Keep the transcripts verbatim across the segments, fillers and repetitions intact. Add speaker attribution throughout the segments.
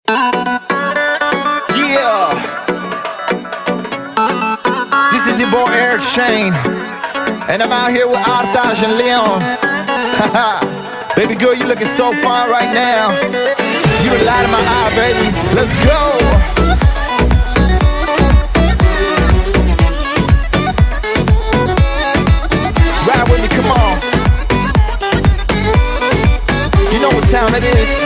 Speaker 1: Yeah. This is your boy Eric Shane, and I'm out here with Artaj and Leon. Baby girl, you looking so fine right now. You the light of my eye, baby. Let's go. Ride with me, come on. You know what time it is.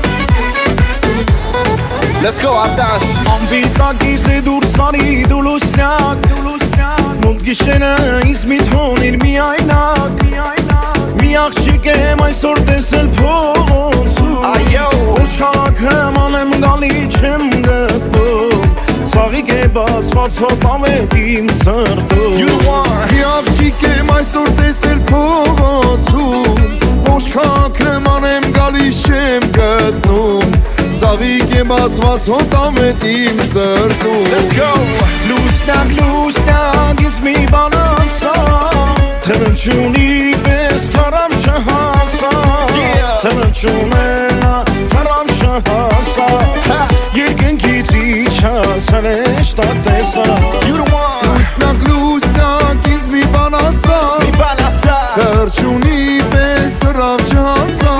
Speaker 1: Let's go, Artaj.
Speaker 2: Ամբիտակիզի դուր սարի դու լուսնյակ Մոտ գիշենը իզմիտ հոնիր մի այնակ Մի աղջիկ եմ այսօր տեսել փողոցում Ոչ քաղաքում անեմ գալի չեմ գտնում Սաղիկ է բացված հոտավետ իմ սրտում
Speaker 3: Մի աղջիկ եմ այսօր տեսել փողոցում Ոչ քաղաքում անեմ գալի չեմ գտնում Ծաղիկ եմ բացված հոտավետ իմ սրտում
Speaker 1: Let's go.
Speaker 2: Լուսնակ, լուսնակ, ինձ մի բան ասա Թռնչունի պես թռամ չհասա Թռնչունենա թռամ չհասա Երկնքից իջած հրեշտակ տեսա
Speaker 1: You the one.
Speaker 3: Լուսնակ, լուսնակ, ինձ մի բան ասա
Speaker 1: Mi բան ասա.
Speaker 3: Թռչունի պես թռավ չհասա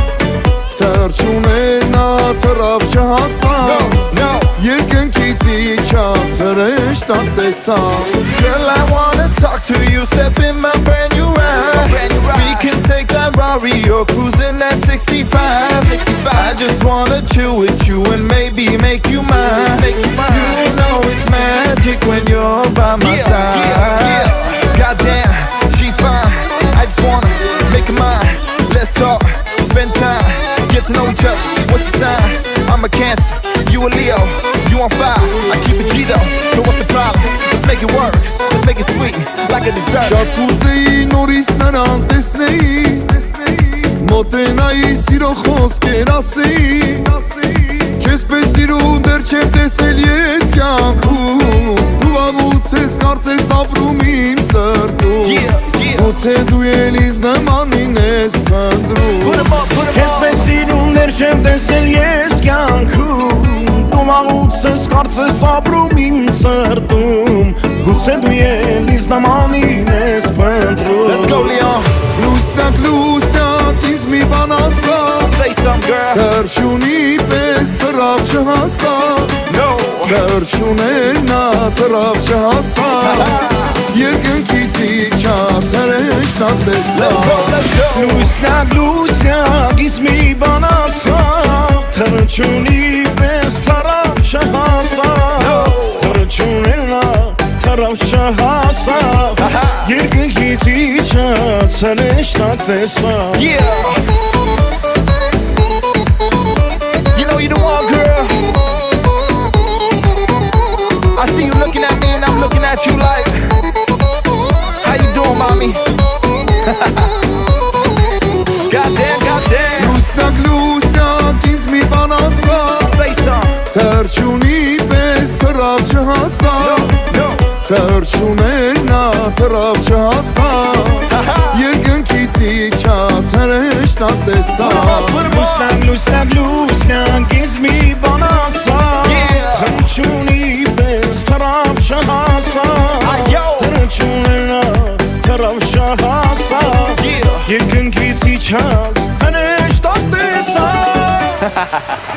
Speaker 3: Թռչունենա թռավ չհասա
Speaker 1: No, no.
Speaker 3: Երկնքից իջած հրեշտակ տեսա
Speaker 1: Girl, I wanna talk to you. Step in my brand new ride. We can take that Rari or cruising at sixty-five. I just wanna chill with you and maybe make you mine. You know it's magic when you're by my side. Goddamn, she fine. I just wanna make her mine. Let's talk, spend time, get to know each other. What's the sign? I'm a Cancer, you a Leo. You on fire, I keep it G though. So what's the problem? Let's make it work. Let's make it sweet, like a dessert.
Speaker 3: Շատ կուզեի նորից նրան տեսնեի Մոտենայի սիրո խոսքեր ասեի Քեզ պես սիրուն դեռ չեմ տեսել ես կյանքում Դու վաղուց ես կարծես ապրում իմ սրտում Գուցե դու էլ ինձ նմանին ես փնտրում
Speaker 1: Put 'em up, put 'em
Speaker 2: Քեզ
Speaker 1: up.
Speaker 2: պես սիրուն դեռ չեմ տեսել ես կյանքում Դու վաղուց ես կարծես ապրում իմ սրտում Գուցե դու էլ ինձ նմանին ես փնտրում
Speaker 1: Let's go, Leon.
Speaker 3: Լուսնակ, լուսնակ, ինձ մի բան ասա
Speaker 1: Say something, girl.
Speaker 3: Թռչունի պես թռավ չհասա
Speaker 1: No.
Speaker 3: Թռչունենա թռավ չհասա Երկնքից իջած հրեշտակ տեսա
Speaker 1: Let's go, let's go.
Speaker 2: Լուսնակ, լուսնակ, ինձ մի բան ասա Թռչունի պես թռավ չհասա Թռչունենա թռավ չհասա Երկնքից իջած հրեշտակ տեսա
Speaker 1: Yeah. You know you the one, girl. I see you looking at me and I'm looking at you like, how you doing, mommy? Goddamn, goddamn.
Speaker 3: Լուսնակ, լուսնակ, ինձ մի բան ասա
Speaker 1: Say something.
Speaker 3: Թռչունի պես թռավ չհասա
Speaker 1: No.
Speaker 3: Թռչունենա թռավ չհասա Երկնքից իջած հրեշտակ տեսա
Speaker 1: Put 'em up.
Speaker 2: Լուսնակ, լուսնակ, լուսնակ, ինձ մի բան ասա
Speaker 1: Yeah.
Speaker 2: Թռչունի պես թռավ չհասա
Speaker 1: Այո.
Speaker 2: Թռչունենա թռավ չհասա
Speaker 1: Yeah.
Speaker 2: Երկնքից իջած հրեշտակ տեսա